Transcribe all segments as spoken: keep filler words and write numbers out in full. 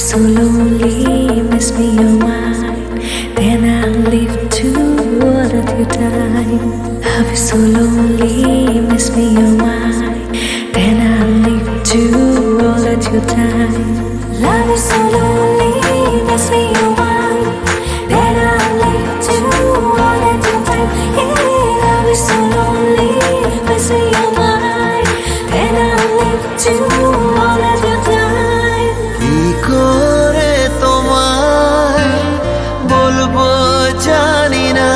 so lonely, miss me your mind. Then I'll leave to all of your time. Love is so lonely, miss me your mind. Then I'll leave to all of your time. Love is so lonely, miss me your mind. Then I'll leave to all of your time. Yeah, love is so lonely, miss me your mind. Then I'll leave to all of your time. কি করে তোমায় বলবো জানি না,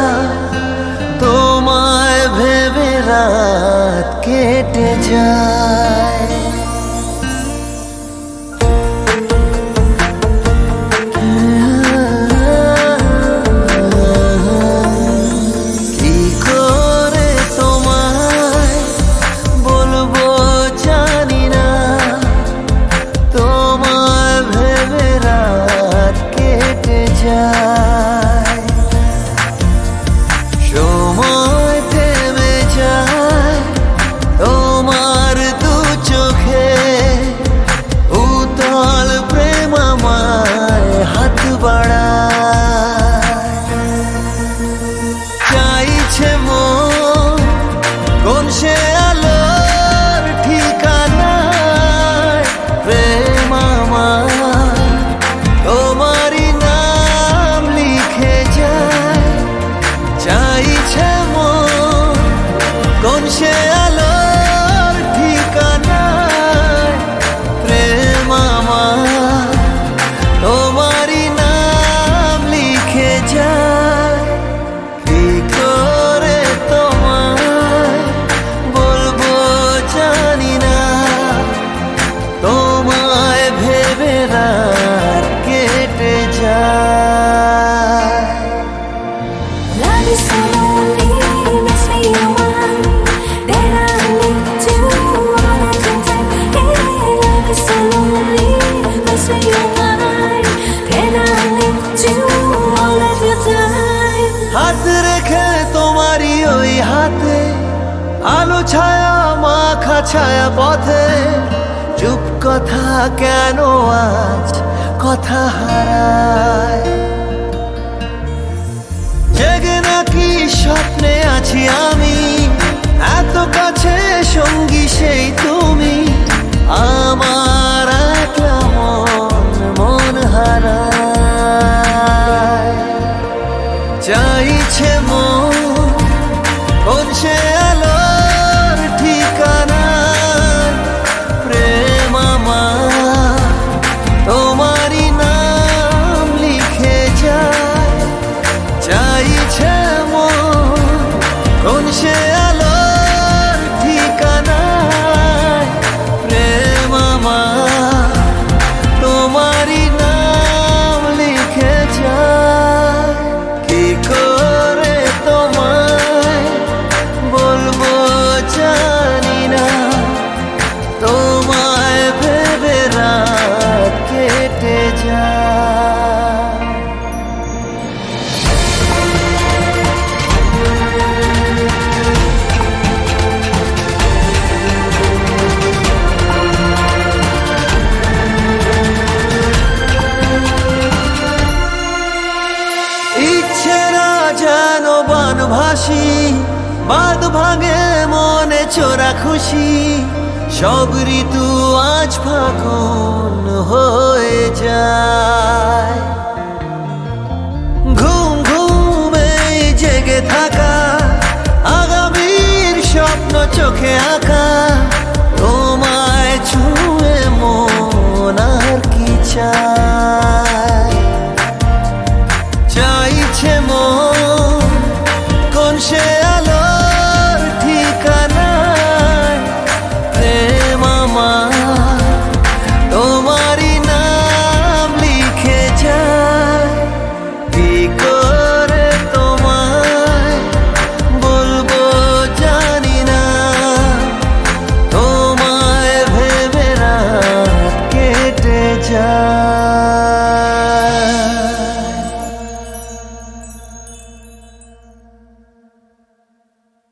তোমায় ভেবে রাত কেটে যায়। কি করে তোমায় বলবো জানি না, তোমায় ভেবে রাত কেটে যায়। সময় থেমে যায় তোমার দু চোখে, উতল প্রেম আমায় হাত বাড়ায়। চাইছে মন কোন সে আলোর ঠিকানায়, প্রেম আমার তোমারই নাম লিখে যায়। চাইছে মন কোন সে আলোর ঠিকানায়, প্রেম আমার তোমারই নাম লিখে যায়। কি করে তোমায় বলবো জানি না, তোমায় ভেবে রাত কেটে যায়। Love is so lonely, miss me your mind. Then I'll leave to all of your time. Yeah, love is so lonely, miss me your mind. Then I'll leave to all of your time. হাত রেখে তোমারই ওই হাতে, আলো ছায়া মাখা ছায়া পথে, চুপ কথা কেন আজ কথা হারায়। জেগে নাকি স্বপ্নে আছি আমি, এত কাছে সঙ্গী সেই তুমি, আমার একলা মন মন হারায়। চাইছে মন কোন সে আলোর ঠিকানায়, প্রেম আমার তোমারই নাম লিখে যায়। চাইছে মন কোন সে আলোর ঠিকানায়, প্রেম আমার তোমারই নাম লিখে যায়। কি করে তোমায় বলবো জানি না, তোমায় ভেবে রাত কেটে যায়। ইচ্ছেরা যেন বানভাসী, বাদ ভাঙে মনে চোরা খুশি, সব ঋতু আজ ফাগুন হয়ে যায়। ঘুম ঘুমে জেগে থাকা, আগামীর স্বপ্ন চোখে আঁকা, তোমায় ছুঁয়ে মন আর কি চায়।